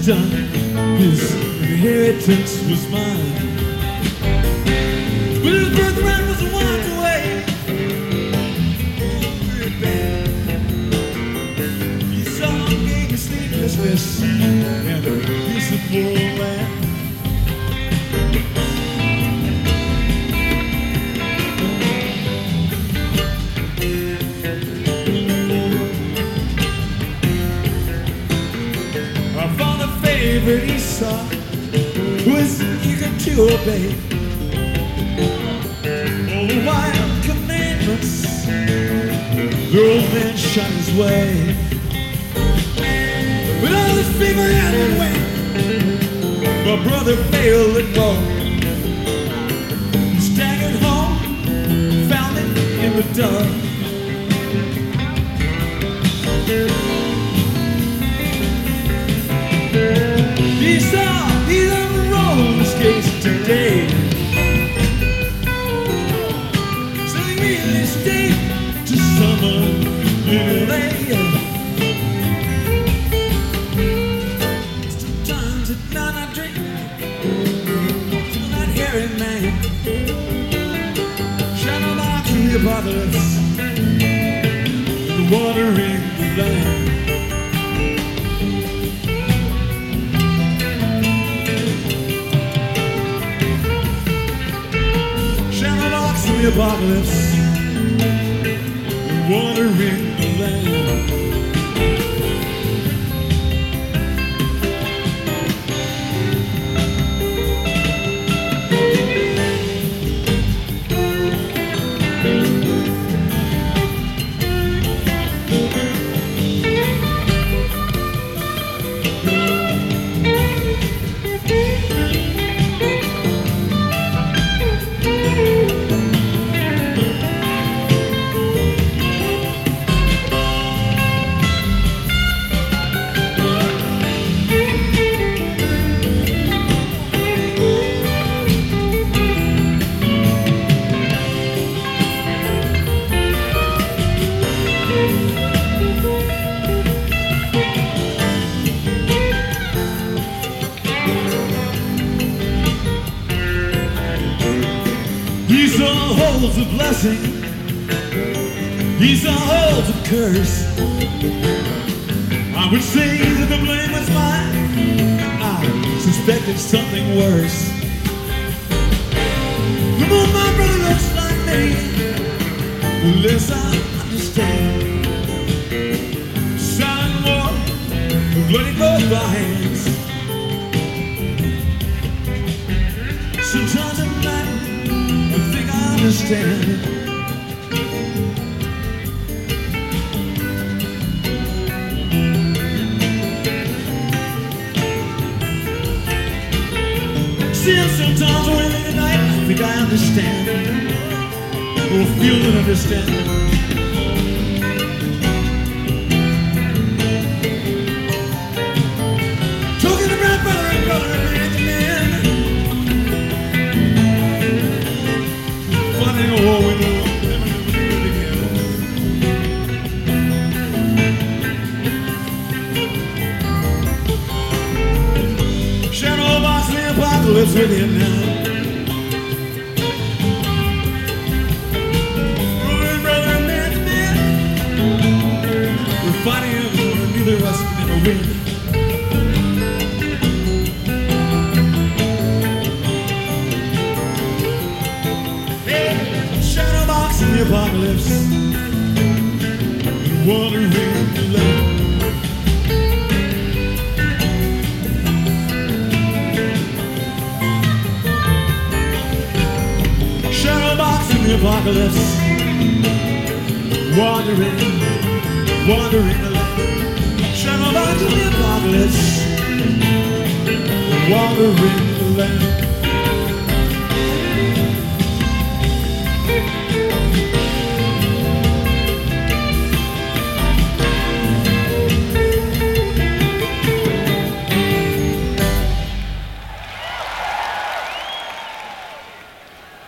done, his inheritance was mine. But his birthright was wiped away. Very bad. Esau gave me sleeplessness and a peaceable land. Favorite Esau was eager to obey all the wild commandments the old man shot his way. But all his people had it way. My brother failed at all. He staggered home, found it in the dark. Esau, he's on the roller skates today. So he really stayed to summer in LA. Sometimes at night I drink to that hairy man. Shadow box in the apocalypse, the watering the land. The apocalypse, watering the land. Esau holds a blessing, Esau holds a curse. I would say that the blame was mine, I suspected something worse. The more my brother looks like me, the less I understand. Silent war, the bloody both by hands. Sometimes at night understand. Still sometimes when late at night I think I understand, or feel and understand. Talking about brother and brother and man to man. Oh, we know never do it again. Shadow box the apocalypse with him now. Brother and man to man. We're fighting him, neither of us can ever win. The apocalypse, watering the land. Shadow box in the apocalypse, wandering the land. Shadow box in the apocalypse, wandering the land.